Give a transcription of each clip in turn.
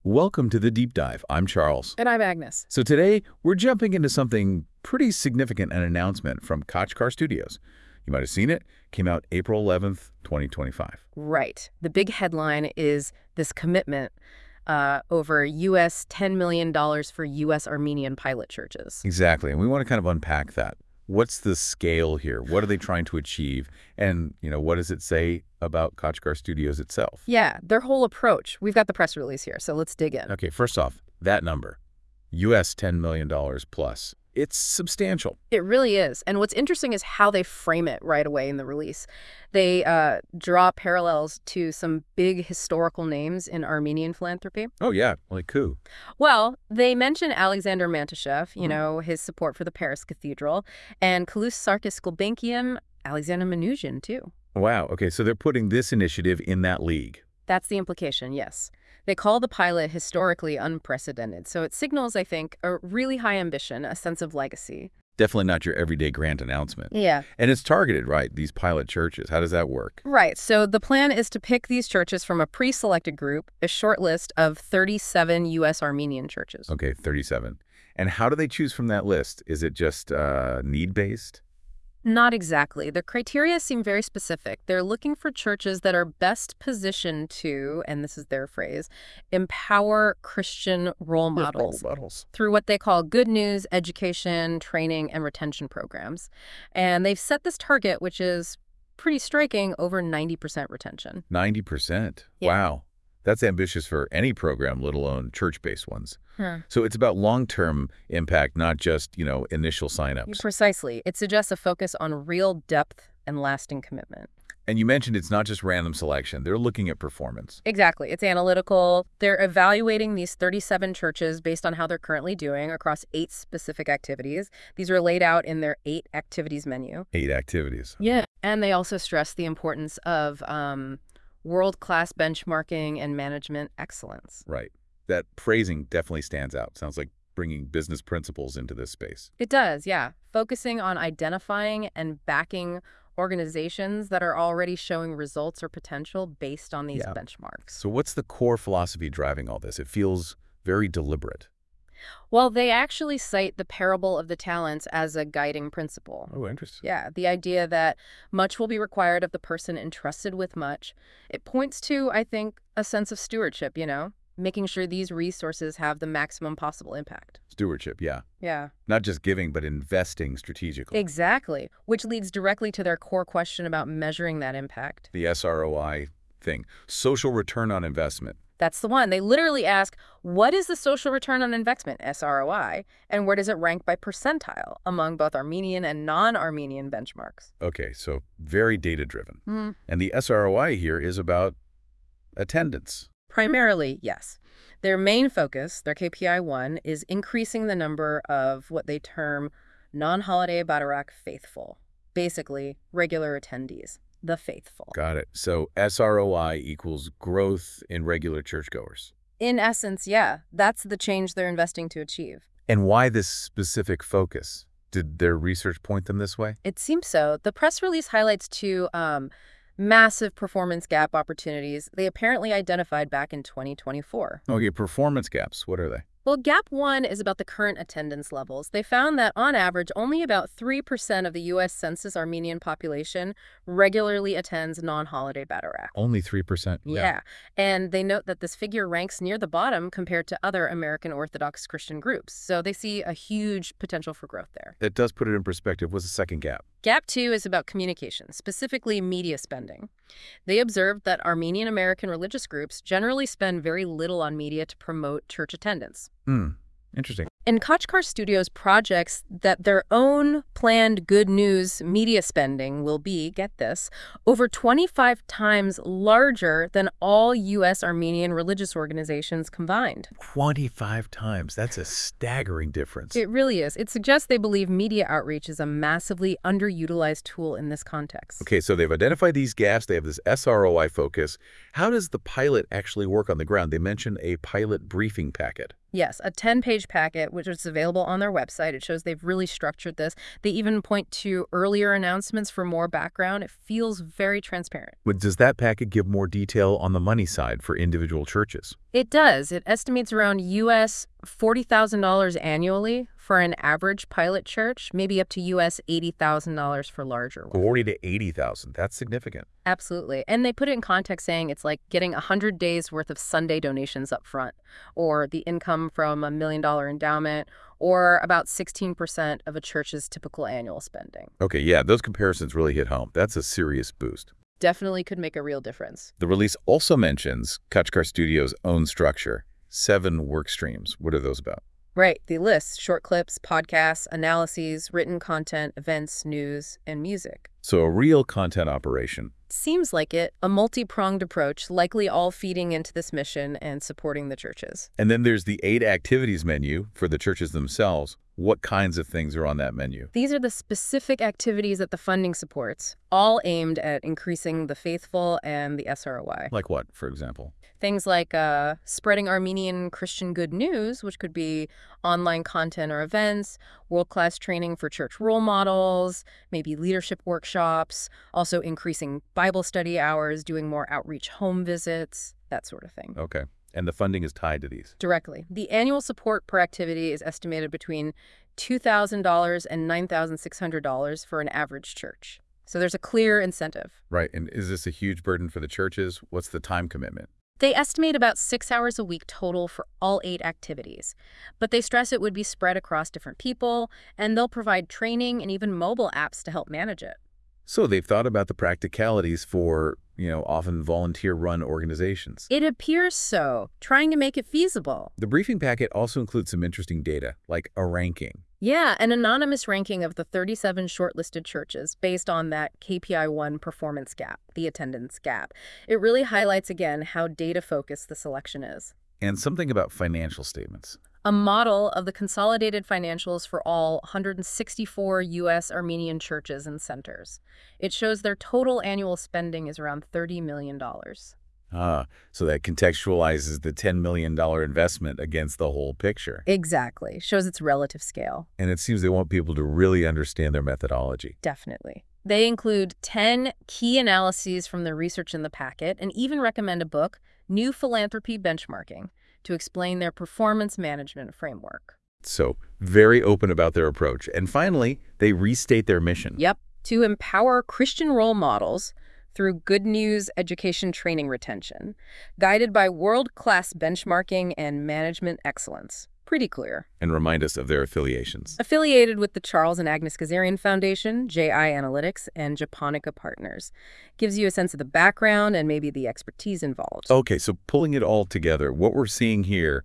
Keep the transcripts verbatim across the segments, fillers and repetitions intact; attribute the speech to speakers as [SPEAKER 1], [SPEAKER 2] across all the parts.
[SPEAKER 1] Welcome to the Deep Dive. I'm Charles.
[SPEAKER 2] And I'm Agnes.
[SPEAKER 1] So today, we're jumping into something pretty significant, an announcement from Kochkar Studios. You might have seen it. Came out April eleventh, twenty twenty-five.
[SPEAKER 2] Right. The big headline is this commitment uh, over U S ten million dollars for U S Armenian pilot churches.
[SPEAKER 1] Exactly. And we want to kind of unpack that. What's the scale here? What are they trying to achieve? And, you know, what does it say about Kochkar Studios itself?
[SPEAKER 2] Yeah, their whole approach. We've got the press release here, so let's dig in.
[SPEAKER 1] Okay, first off, that number, U S ten million dollars plus. It's substantial.
[SPEAKER 2] It really is. And what's interesting is how they frame it right away in the release. They uh, draw parallels to some big historical names in Armenian philanthropy.
[SPEAKER 1] Oh, yeah, like who?
[SPEAKER 2] Well, they mention Alexander Mantashev, you
[SPEAKER 1] Mhm.
[SPEAKER 2] know, his support for the Paris Cathedral, and Kalous Sarkis Gulbenkian, Alexander Manouchian, too.
[SPEAKER 1] Wow, okay, so they're putting this initiative in that league.
[SPEAKER 2] That's the implication, yes. They call the pilot historically unprecedented, so it signals, I think, a really high ambition, a sense of legacy.
[SPEAKER 1] Definitely not your everyday grant announcement.
[SPEAKER 2] Yeah.
[SPEAKER 1] And it's targeted, right, these pilot churches. How does that work?
[SPEAKER 2] Right, so the plan is to pick these churches from a pre-selected group, a short list of thirty-seven U S Armenian churches.
[SPEAKER 1] Okay, thirty-seven. And how do they choose from that list? Is it just uh, need-based?
[SPEAKER 2] Not exactly. The criteria seem very specific. They're looking for churches that are best positioned to, and this is their phrase, empower Christian role models
[SPEAKER 1] models.
[SPEAKER 2] through what they call good news, education, training, and retention programs. And they've set this target, which is pretty striking, over ninety percent retention.
[SPEAKER 1] ninety percent.
[SPEAKER 2] Yeah.
[SPEAKER 1] Wow. That's ambitious for any program, let alone church-based ones.
[SPEAKER 2] Hmm.
[SPEAKER 1] So it's about long-term impact, not just, you know, initial signups.
[SPEAKER 2] Precisely. It suggests a focus on real depth and lasting commitment.
[SPEAKER 1] And you mentioned it's not just random selection. They're looking at performance.
[SPEAKER 2] Exactly. It's analytical. They're evaluating these thirty-seven churches based on how they're currently doing across eight specific activities. These are laid out in their eight activities menu.
[SPEAKER 1] Eight activities.
[SPEAKER 2] Yeah. And they also stress the importance of um, world-class benchmarking and management excellence.
[SPEAKER 1] Right. That phrasing definitely stands out. Sounds like bringing business principles into this space.
[SPEAKER 2] It does, yeah. Focusing on identifying and backing organizations that are already showing results or potential based on these
[SPEAKER 1] Yeah.
[SPEAKER 2] benchmarks.
[SPEAKER 1] So what's the core philosophy driving all this? It feels very deliberate.
[SPEAKER 2] Well, they actually cite the parable of the talents as a guiding principle.
[SPEAKER 1] Oh, interesting.
[SPEAKER 2] Yeah, the idea that much will be required of the person entrusted with much. It points to, I think, a sense of stewardship, you know, making sure these resources have the maximum possible impact.
[SPEAKER 1] Stewardship, yeah.
[SPEAKER 2] Yeah.
[SPEAKER 1] Not just giving, but investing strategically.
[SPEAKER 2] Exactly, which leads directly to their core question about measuring that impact.
[SPEAKER 1] The S R O I thing, social return on investment.
[SPEAKER 2] That's the one. They literally ask, what is the social return on investment, S R O I, and where does it rank by percentile among both Armenian and non-Armenian benchmarks?
[SPEAKER 1] Okay, so very data-driven.
[SPEAKER 2] Mm.
[SPEAKER 1] And the S R O I here is about attendance.
[SPEAKER 2] Primarily, yes. Their main focus, their K P I one, is increasing the number of what they term non-holiday Badarak faithful, basically regular attendees, the faithful.
[SPEAKER 1] Got it. So S R O I equals growth in regular churchgoers.
[SPEAKER 2] In essence, yeah, that's the change they're investing to achieve.
[SPEAKER 1] And why this specific focus? Did their research point them this way?
[SPEAKER 2] It seems so. The press release highlights two um, massive performance gap opportunities they apparently identified back in twenty twenty-four.
[SPEAKER 1] Okay, performance gaps. What are they?
[SPEAKER 2] Well, gap one is about the current attendance levels. They found that, on average, only about three percent of the U S Census Armenian population regularly attends non-holiday Badarak.
[SPEAKER 1] Only three percent.
[SPEAKER 2] Yeah. And they note that this figure ranks near the bottom compared to other American Orthodox Christian groups. So they see a huge potential for growth there.
[SPEAKER 1] It does put it in perspective. What's the second gap?
[SPEAKER 2] Gap two is about communication, specifically media spending. They observed that Armenian American religious groups generally spend very little on media to promote church attendance.
[SPEAKER 1] Hmm. Interesting.
[SPEAKER 2] And Kochkar Studios projects that their own planned good news media spending will be, get this, over twenty-five times larger than all U S Armenian religious organizations combined.
[SPEAKER 1] twenty-five times. That's a staggering difference.
[SPEAKER 2] It really is. It suggests they believe media outreach is a massively underutilized tool in this context.
[SPEAKER 1] Okay, so they've identified these gaps. They have this S R O I focus. How does the pilot actually work on the ground? They mentioned a pilot briefing packet.
[SPEAKER 2] Yes, a ten-page packet, which is available on their website. It shows they've really structured this. They even point to earlier announcements for more background. It feels very transparent.
[SPEAKER 1] But does that packet give more detail on the money side for individual churches?
[SPEAKER 2] It does. It estimates around U S forty thousand dollars annually for an average pilot church, maybe up to U S eighty thousand dollars for larger ones.
[SPEAKER 1] forty to eighty thousand. That's significant.
[SPEAKER 2] Absolutely. And they put it in context saying it's like getting one hundred days worth of Sunday donations up front, or the income from a million dollar endowment, or about sixteen percent of a church's typical annual spending.
[SPEAKER 1] Okay, yeah, those comparisons really hit home. That's a serious boost.
[SPEAKER 2] Definitely could make a real difference.
[SPEAKER 1] The release also mentions Khachkar Studios' own structure, seven work streams. What are those about?
[SPEAKER 2] Right. The list: short clips, podcasts, analyses, written content, events, news, and music.
[SPEAKER 1] So a real content operation.
[SPEAKER 2] Seems like it. A multi-pronged approach, likely all feeding into this mission and supporting the churches.
[SPEAKER 1] And then there's the eight activities menu for the churches themselves. What kinds of things are on that menu?
[SPEAKER 2] These are the specific activities that the funding supports, all aimed at increasing the faithful and the S R O I.
[SPEAKER 1] Like what, for example?
[SPEAKER 2] Things like uh, spreading Armenian Christian good news, which could be online content or events, world-class training for church role models, maybe leadership workshops, also increasing Bible study hours, doing more outreach home visits, that sort of thing.
[SPEAKER 1] Okay. And the funding is tied to these?
[SPEAKER 2] Directly. The annual support per activity is estimated between two thousand dollars and nine thousand six hundred dollars for an average church. So there's a clear incentive.
[SPEAKER 1] Right. And is this a huge burden for the churches? What's the time commitment?
[SPEAKER 2] They estimate about six hours a week total for all eight activities, but they stress it would be spread across different people, and they'll provide training and even mobile apps to help manage it.
[SPEAKER 1] So they've thought about the practicalities for, you know, often volunteer-run organizations.
[SPEAKER 2] It appears so, trying to make it feasible.
[SPEAKER 1] The briefing packet also includes some interesting data, like a ranking.
[SPEAKER 2] Yeah, an anonymous ranking of the thirty-seven shortlisted churches based on that K P I one performance gap, the attendance gap. It really highlights again how data-focused the selection is.
[SPEAKER 1] And something about financial statements.
[SPEAKER 2] A model of the consolidated financials for all one hundred sixty-four U S Armenian churches and centers. It shows their total annual spending is around thirty million dollars.
[SPEAKER 1] Ah, so that contextualizes the ten million dollar investment against the whole picture.
[SPEAKER 2] Exactly. Shows its relative scale.
[SPEAKER 1] And it seems they want people to really understand their methodology.
[SPEAKER 2] Definitely. They include ten key analyses from the research in the packet and even recommend a book, New Philanthropy Benchmarking, to explain their performance management framework.
[SPEAKER 1] So very open about their approach. And finally, they restate their mission.
[SPEAKER 2] Yep. To empower Christian role models through good news, education, training, retention, guided by world-class benchmarking and management excellence. Pretty clear.
[SPEAKER 1] And remind us of their affiliations.
[SPEAKER 2] Affiliated with the Charles and Agnes Kazarian Foundation, J I Analytics, and Japonica Partners. Gives you a sense of the background and maybe the expertise involved.
[SPEAKER 1] Okay, so pulling it all together, what we're seeing here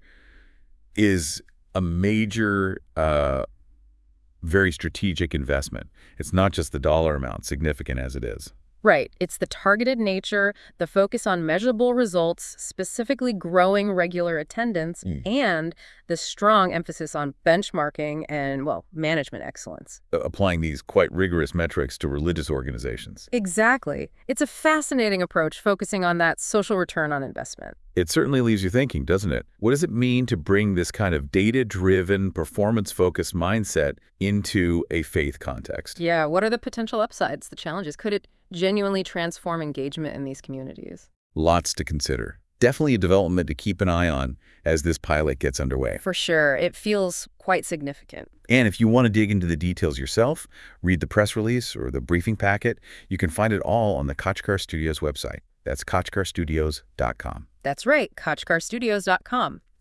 [SPEAKER 1] is a major, uh, very strategic investment. It's not just the dollar amount, significant as it is.
[SPEAKER 2] Right. It's the targeted nature, the focus on measurable results, specifically growing regular attendance, mm. and the strong emphasis on benchmarking and, well, management excellence.
[SPEAKER 1] Applying these quite rigorous metrics to religious organizations.
[SPEAKER 2] Exactly. It's a fascinating approach focusing on that social return on investment.
[SPEAKER 1] It certainly leaves you thinking, doesn't it? What does it mean to bring this kind of data-driven, performance-focused mindset into a faith context?
[SPEAKER 2] Yeah, what are the potential upsides, the challenges? Could it genuinely transform engagement in these communities?
[SPEAKER 1] Lots to consider. Definitely a development to keep an eye on as this pilot gets underway.
[SPEAKER 2] For sure. It feels quite significant.
[SPEAKER 1] And if you want to dig into the details yourself, read the press release or the briefing packet, you can find it all on the Khachkar Studios website. That's khachkar studios dot com.
[SPEAKER 2] That's right, khachkar studios dot com.